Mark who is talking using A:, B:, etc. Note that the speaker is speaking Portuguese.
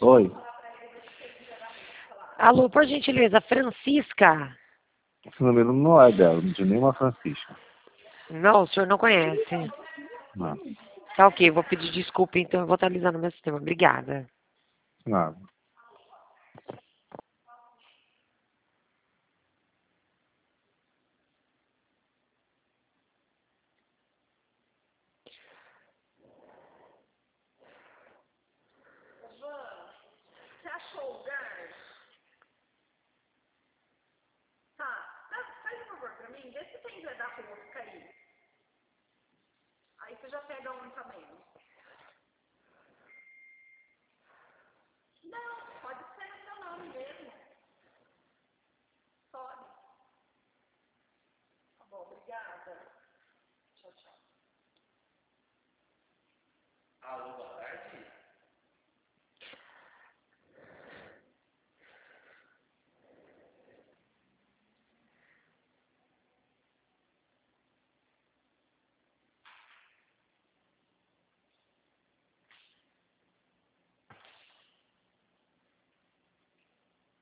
A: Oi,
B: Alô, por gentileza, Francisca?
A: esse número não é dela, de nenhuma Francisca.
B: Não, o senhor não conhece.
A: Não,
B: Tá ok, vou pedir desculpa, então eu vou atualizar no meu sistema. Obrigada.
A: nada.
C: Você achou o lugar? Tá, faz um favor pra mim, vê se tem guarda-roupa aí. Aí você já pega um também.